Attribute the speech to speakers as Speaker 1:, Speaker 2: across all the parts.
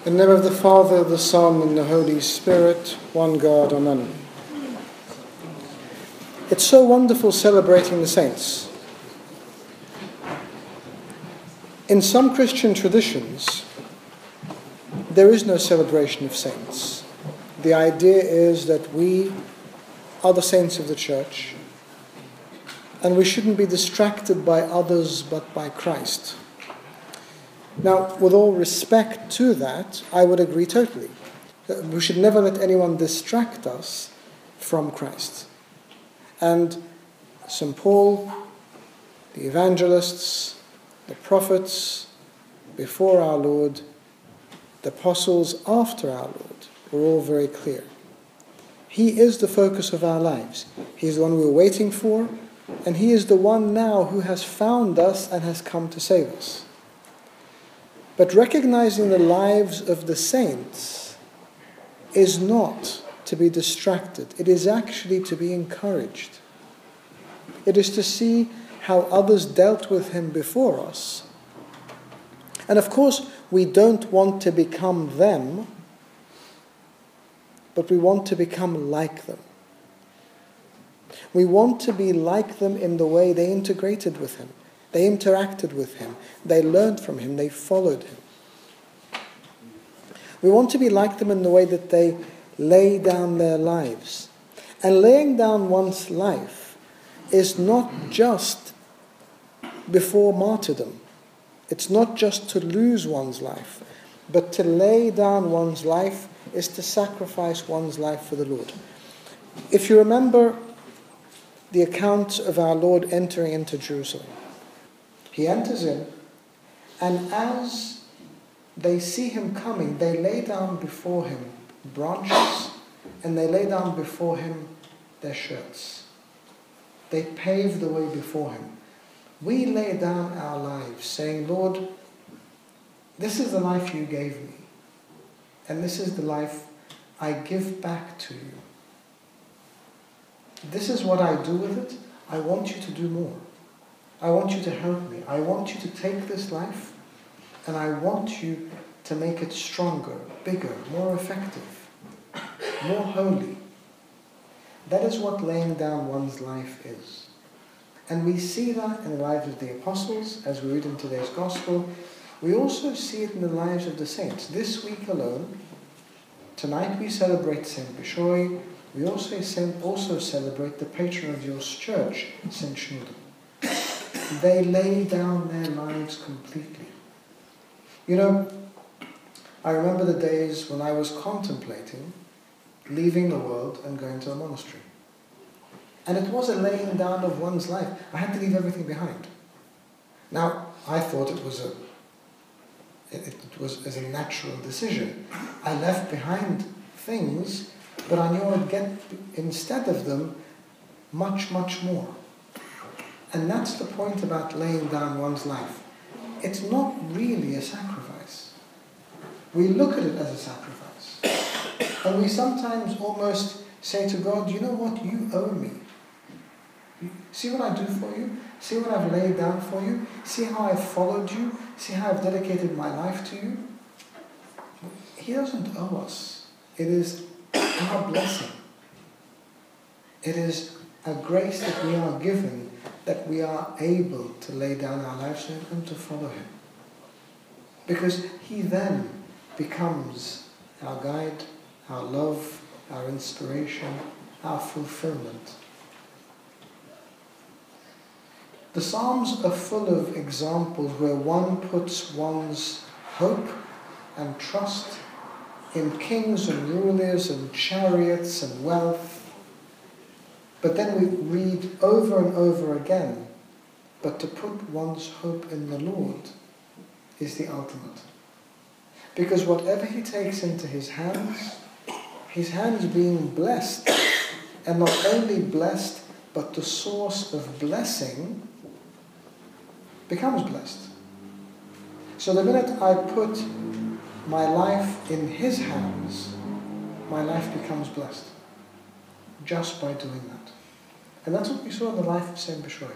Speaker 1: In the name of the Father, the Son, and the Holy Spirit, one God, Amen. It's so wonderful celebrating the saints. In some Christian traditions, there is no celebration of saints. The idea is that we are the saints of the Church, and we shouldn't be distracted by others but by Christ. Now, with all respect to that, I would agree totally. We should never let anyone distract us from Christ. And St. Paul, the evangelists, the prophets before our Lord, the apostles after our Lord, were all very clear. He is the focus of our lives. He's the one we were waiting for, and he is the one now who has found us and has come to save us. But recognizing the lives of the saints is not to be distracted. It is actually to be encouraged. It is to see how others dealt with him before us. And of course, we don't want to become them, but we want to become like them. We want to be like them in the way they integrated with him. They interacted with him. They learned from him. They followed him. We want to be like them in the way that they lay down their lives. And laying down one's life is not just before martyrdom. It's not just to lose one's life, but to lay down one's life is to sacrifice one's life for the Lord. If you remember the account of our Lord entering into Jerusalem, he enters in, and as they see him coming, they lay down before him branches, and they lay down before him their shirts. They pave the way before him. We lay down our lives, saying, Lord, this is the life you gave me, and this is the life I give back to you. This is what I do with it. I want you to do more. I want you to help me. I want you to take this life and I want you to make it stronger, bigger, more effective, more holy. That is what laying down one's life is. And we see that in the lives of the apostles, as we read in today's Gospel. We also see it in the lives of the saints. This week alone, tonight we celebrate Saint Bishoy. We also celebrate the patron of your church, Saint Shenouda. They lay down their lives completely. You know, I remember the days when I was contemplating leaving the world and going to a monastery. And it was a laying down of one's life. I had to leave everything behind. Now, I thought it was as a natural decision. I left behind things, but I knew I'd get, instead of them, much, much more. And that's the point about laying down one's life. It's not really a sacrifice. We look at it as a sacrifice. And we sometimes almost say to God, you know what, you owe me. See what I do for you? See what I've laid down for you? See how I've followed you? See how I've dedicated my life to you? He doesn't owe us. It is our blessing. It is a grace that we are given, that we are able to lay down our lives and to follow him. Because he then becomes our guide, our love, our inspiration, our fulfillment. The Psalms are full of examples where one puts one's hope and trust in kings and rulers and chariots and wealth. But then we read over and over again, but to put one's hope in the Lord is the ultimate. Because whatever he takes into his hands being blessed, and not only blessed, but the source of blessing becomes blessed. So the minute I put my life in his hands, my life becomes blessed. Just by doing that. And that's what we saw in the life of Saint Bishoy.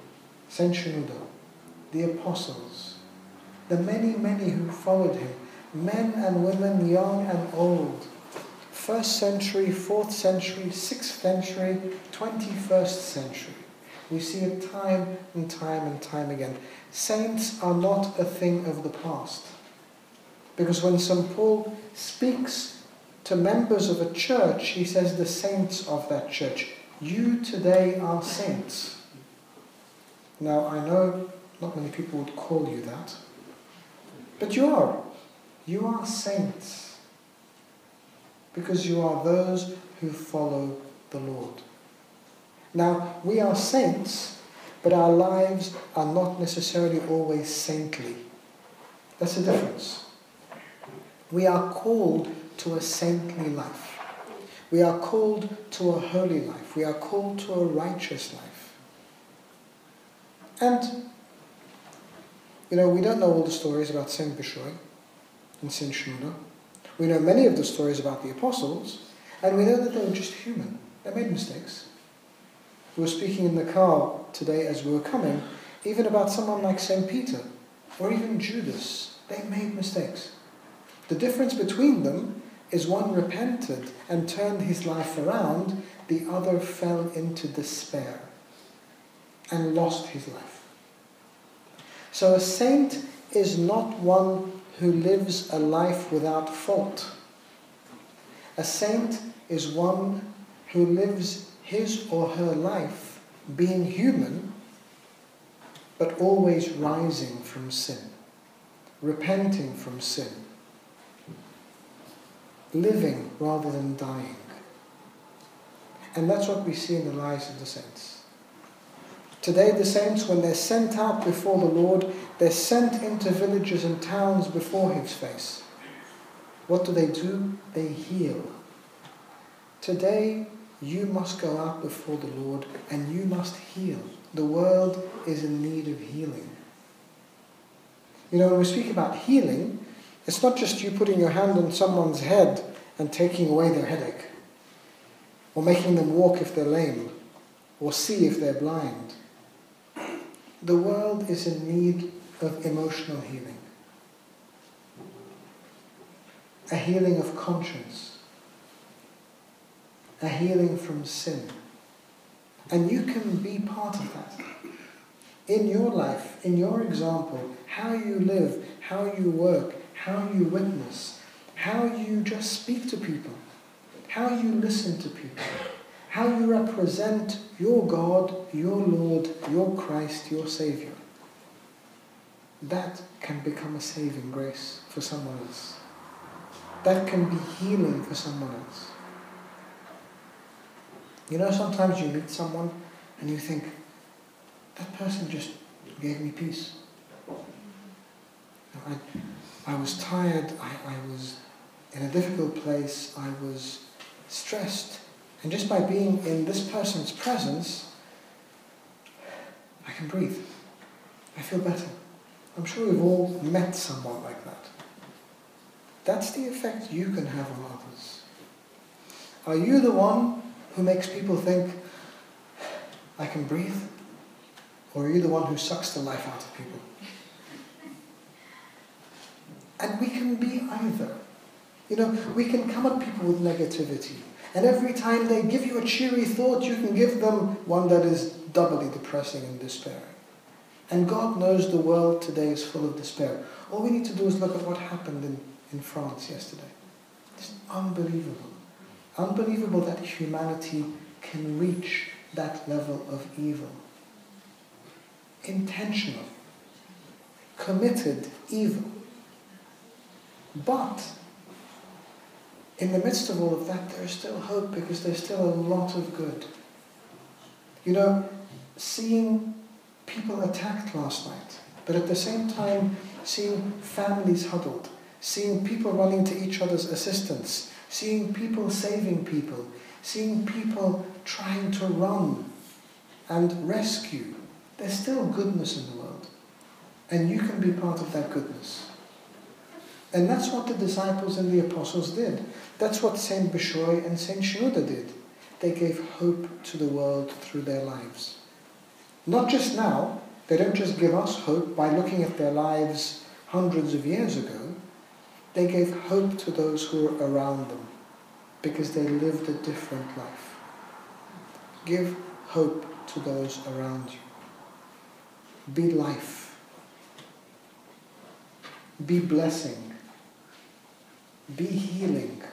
Speaker 1: Saint Shenouda, the apostles, the many, many who followed him, men and women, young and old, 1st century, 4th century, 6th century, 21st century. We see it time and time and time again. Saints are not a thing of the past. Because when St. Paul speaks to members of a church, he says the saints of that church. You today are saints. Now, I know not many people would call you that, but you are. You are saints. Because you are those who follow the Lord. Now, we are saints, but our lives are not necessarily always saintly. That's the difference. We are called to a saintly life. We are called to a holy life. We are called to a righteous life. And, we don't know all the stories about Saint Bishoy and Saint Shenouda. We know many of the stories about the apostles, and we know that they were just human. They made mistakes. We were speaking in the car today as we were coming, even about someone like Saint Peter, or even Judas. They made mistakes. The difference between them is one repented and turned his life around, the other fell into despair and lost his life. So a saint is not one who lives a life without fault. A saint is one who lives his or her life being human, but always rising from sin, repenting from sin, living rather than dying. And that's what we see in the lives of the saints. Today the saints, when they're sent out before the Lord, they're sent into villages and towns before his face. What do? They heal. Today you must go out before the Lord and you must heal. The world is in need of healing. When we speak about healing, it's not just you putting your hand on someone's head and taking away their headache, or making them walk if they're lame, or see if they're blind. The world is in need of emotional healing. A healing of conscience. A healing from sin. And you can be part of that. In your life, in your example, how you live, how you work, how you witness, how you just speak to people, how you listen to people, how you represent your God, your Lord, your Christ, your Saviour. That can become a saving grace for someone else. That can be healing for someone else. Sometimes you meet someone and you think, that person just gave me peace. I was tired, I was in a difficult place, I was stressed. And just by being in this person's presence, I can breathe. I feel better. I'm sure we've all met someone like that. That's the effect you can have on others. Are you the one who makes people think, I can breathe? Or are you the one who sucks the life out of people? And we can be either. We can come at people with negativity. And every time they give you a cheery thought, you can give them one that is doubly depressing and despairing. And God knows the world today is full of despair. All we need to do is look at what happened in France yesterday. It's unbelievable. Unbelievable that humanity can reach that level of evil. Intentional, committed evil. But in the midst of all of that, there is still hope, because there's still a lot of good. Seeing people attacked last night, but at the same time seeing families huddled, seeing people running to each other's assistance, seeing people saving people, seeing people trying to run and rescue. There's still goodness in the world, and you can be part of that goodness. And that's what the disciples and the apostles did. That's what Saint Bishoy and Saint Shenouda did. They gave hope to the world through their lives. Not just now. They don't just give us hope by looking at their lives hundreds of years ago. They gave hope to those who were around them because they lived a different life. Give hope to those around you. Be life. Be blessing. Be healing.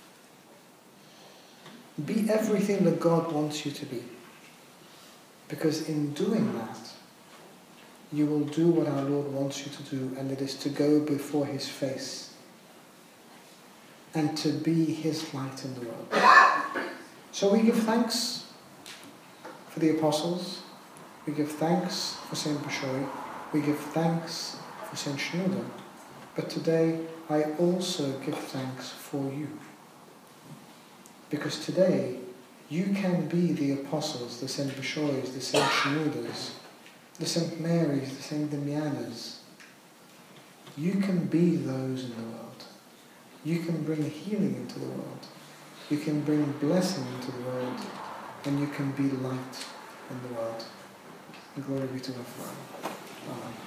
Speaker 1: Be everything that God wants you to be. Because in doing that, you will do what our Lord wants you to do, and it is to go before His face and to be His light in the world. So we give thanks for the apostles, we give thanks for Saint Bashoy, we give thanks for Saint Shenouda, but today I also give thanks for you. Because today you can be the apostles, the Saint Bashoys, the Saint Shenoudas, the Saint Marys, the Saint Damianas. You can be those in the world. You can bring healing into the world. You can bring blessing into the world. And you can be light in the world. Glory be to God forever. Amen.